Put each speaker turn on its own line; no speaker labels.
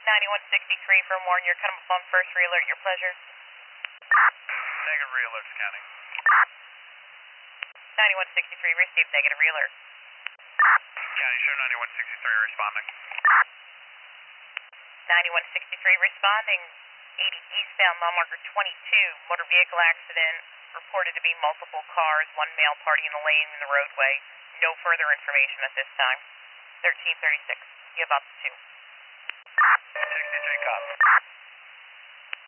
9163 from Warren, you're coming up on first re-alert, your pleasure.
Negative re-alert scanning.
9163, received negative re-alert.
County Show 9163 responding.
9163 responding, 80 eastbound, mile marker 22, motor vehicle accident, reported to be multiple cars, one male party in the lane in the roadway. No further information at this time. 1336, give up to 2.
63 cop.